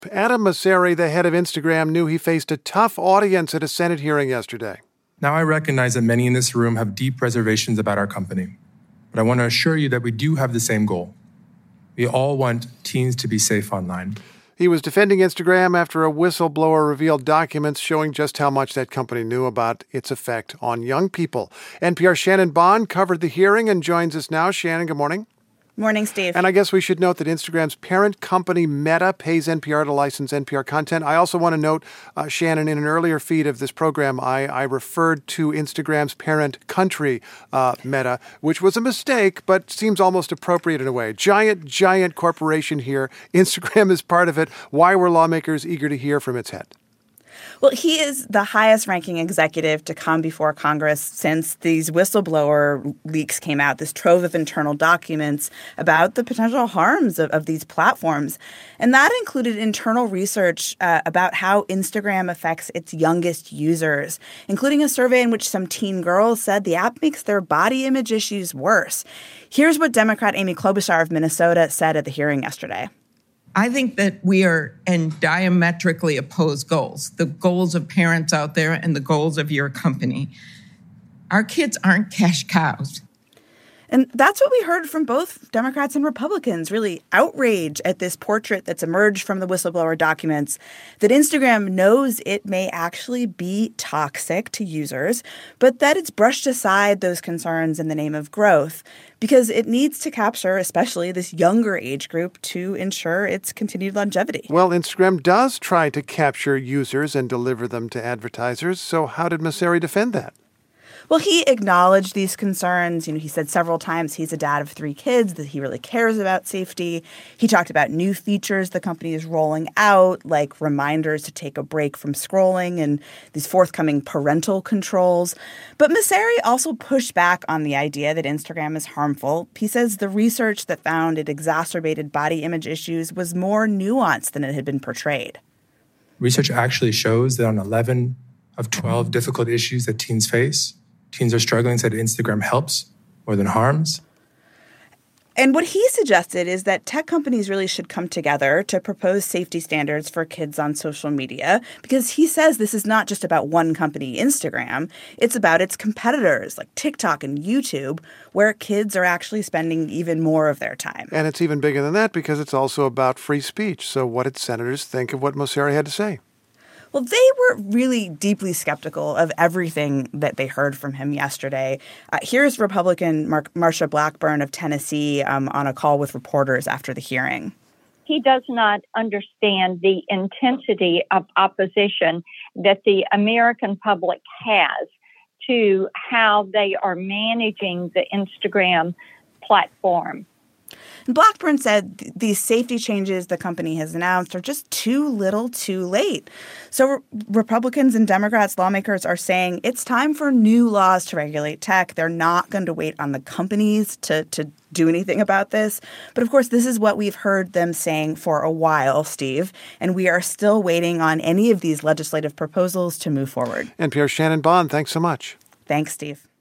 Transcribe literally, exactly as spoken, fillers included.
Adam Mosseri, the head of Instagram, knew he faced a tough audience at a Senate hearing yesterday. Now, I recognize that many in this room have deep reservations about our company, but I want to assure you that we do have the same goal. We all want teens to be safe online. He was defending Instagram after a whistleblower revealed documents showing just how much that company knew about its effect on young people. N P R's Shannon Bond covered the hearing and joins us now. Shannon, good morning. Morning, Steve. And I guess we should note that Instagram's parent company, Meta, pays N P R to license N P R content. I also want to note, uh, Shannon, in an earlier feed of this program, I, I referred to Instagram's parent country, uh, Meta, which was a mistake, but seems almost appropriate in a way. Giant, giant corporation here. Instagram is part of it. Why were lawmakers eager to hear from its head? Well, he is the highest-ranking executive to come before Congress since these whistleblower leaks came out, this trove of internal documents about the potential harms of, of these platforms. And that included internal research uh, about how Instagram affects its youngest users, including a survey in which some teen girls said the app makes their body image issues worse. Here's what Democrat Amy Klobuchar of Minnesota said at the hearing yesterday. I think that we are in diametrically opposed goals, the goals of parents out there and the goals of your company. Our kids aren't cash cows. And that's what we heard from both Democrats and Republicans, really outrage at this portrait that's emerged from the whistleblower documents, that Instagram knows it may actually be toxic to users, but that it's brushed aside those concerns in the name of growth because it needs to capture especially this younger age group to ensure its continued longevity. Well, Instagram does try to capture users and deliver them to advertisers. So how did Mosseri defend that? Well, he acknowledged these concerns. You know, he said several times he's a dad of three kids, that he really cares about safety. He talked about new features the company is rolling out, like reminders to take a break from scrolling and these forthcoming parental controls. But Mosseri also pushed back on the idea that Instagram is harmful. He says the research that found it exacerbated body image issues was more nuanced than it had been portrayed. Research actually shows that on eleven of twelve difficult issues that teens face, teens are struggling, said Instagram helps more than harms. And what he suggested is that tech companies really should come together to propose safety standards for kids on social media, because he says this is not just about one company, Instagram. It's about its competitors like TikTok and YouTube, where kids are actually spending even more of their time. And it's even bigger than that because it's also about free speech. So what did senators think of what Mosseri had to say? Well, they were really deeply skeptical of everything that they heard from him yesterday. Uh, here's Republican Mar- Marsha Blackburn of Tennessee um, on a call with reporters after the hearing. He does not understand the intensity of opposition that the American public has to how they are managing the Instagram platform. Blackburn said th- these safety changes the company has announced are just too little too late. So re- Republicans and Democrats lawmakers are saying it's time for new laws to regulate tech. They're not going to wait on the companies to, to do anything about this. But of course, this is what we've heard them saying for a while, Steve, and we are still waiting on any of these legislative proposals to move forward. N P R's Shannon Bond, thanks so much. Thanks, Steve.